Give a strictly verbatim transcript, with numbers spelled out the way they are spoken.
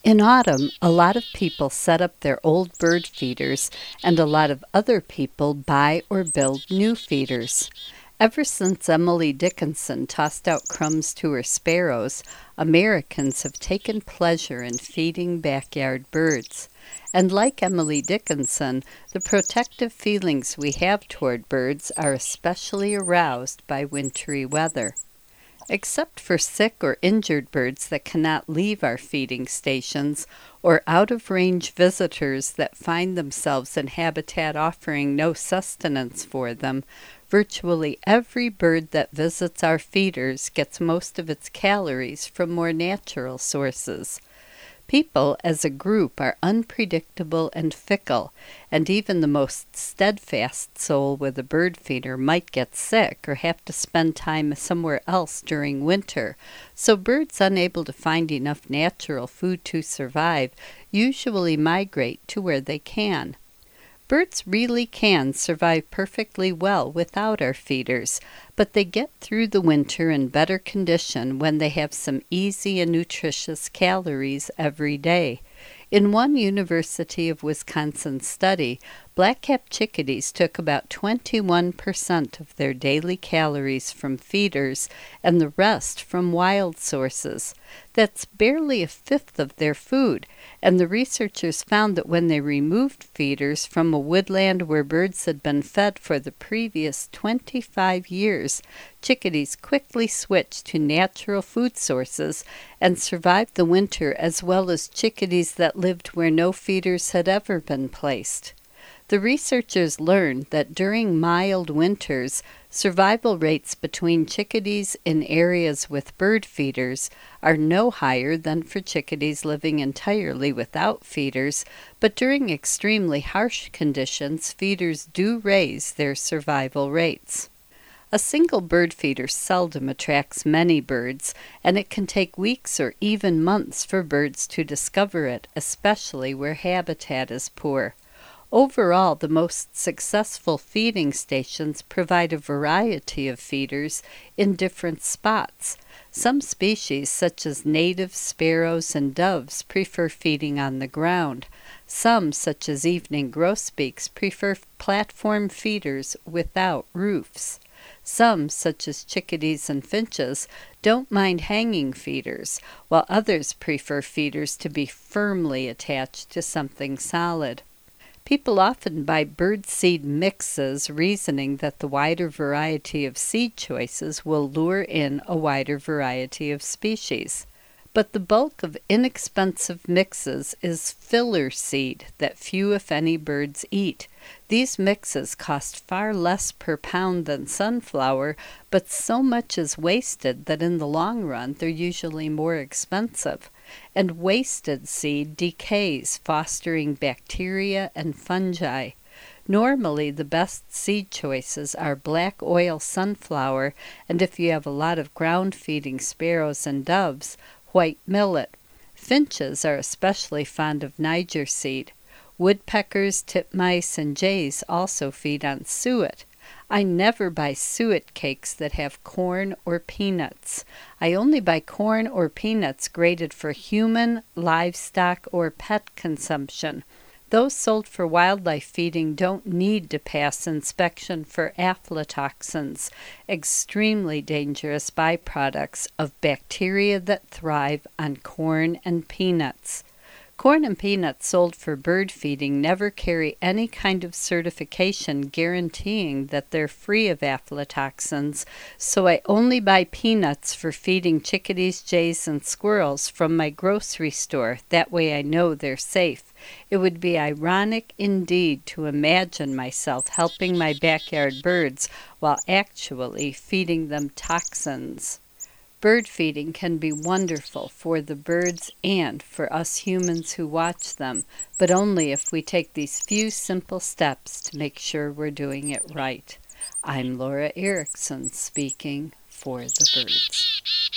In autumn, a lot of people set up their old bird feeders, and a lot of other people buy or build new feeders. Ever since Emily Dickinson tossed out crumbs to her sparrows, Americans have taken pleasure in feeding backyard birds. And like Emily Dickinson, the protective feelings we have toward birds are especially aroused by wintry weather. Except for sick or injured birds that cannot leave our feeding stations, or out-of-range visitors that find themselves in habitat offering no sustenance for them, virtually every bird that visits our feeders gets most of its calories from more natural sources. People as a group are unpredictable and fickle, and even the most steadfast soul with a bird feeder might get sick or have to spend time somewhere else during winter, so birds unable to find enough natural food to survive usually migrate to where they can. Birds really can survive perfectly well without our feeders, but they get through the winter in better condition when they have some easy and nutritious calories every day. In one University of Wisconsin study, black-capped chickadees took about twenty-one percent of their daily calories from feeders and the rest from wild sources. That's barely a fifth of their food, and the researchers found that when they removed feeders from a woodland where birds had been fed for the previous twenty-five years, chickadees quickly switched to natural food sources and survived the winter as well as chickadees that lived where no feeders had ever been placed. The researchers learned that during mild winters, survival rates between chickadees in areas with bird feeders are no higher than for chickadees living entirely without feeders, but during extremely harsh conditions, feeders do raise their survival rates. A single bird feeder seldom attracts many birds, and it can take weeks or even months for birds to discover it, especially where habitat is poor. Overall, the most successful feeding stations provide a variety of feeders in different spots. Some species, such as native sparrows and doves, prefer feeding on the ground. Some, such as evening grosbeaks, prefer platform feeders without roofs. Some, such as chickadees and finches, don't mind hanging feeders, while others prefer feeders to be firmly attached to something solid. People often buy bird seed mixes, reasoning that the wider variety of seed choices will lure in a wider variety of species. But the bulk of inexpensive mixes is filler seed that few, if any, birds eat. These mixes cost far less per pound than sunflower, but so much is wasted that in the long run they're usually more expensive. And wasted seed decays, fostering bacteria and fungi. Normally, the best seed choices are black oil sunflower, and if you have a lot of ground-feeding sparrows and doves, white millet. Finches are especially fond of Niger seed. Woodpeckers, titmice, and jays also feed on suet. I never buy suet cakes that have corn or peanuts. I only buy corn or peanuts graded for human, livestock, or pet consumption. Those sold for wildlife feeding don't need to pass inspection for aflatoxins, extremely dangerous byproducts of bacteria that thrive on corn and peanuts. Corn and peanuts sold for bird feeding never carry any kind of certification guaranteeing that they're free of aflatoxins, so I only buy peanuts for feeding chickadees, jays, and squirrels from my grocery store. That way I know they're safe. It would be ironic indeed to imagine myself helping my backyard birds while actually feeding them toxins. Bird feeding can be wonderful for the birds and for us humans who watch them, but only if we take these few simple steps to make sure we're doing it right. I'm Laura Erickson speaking for the birds.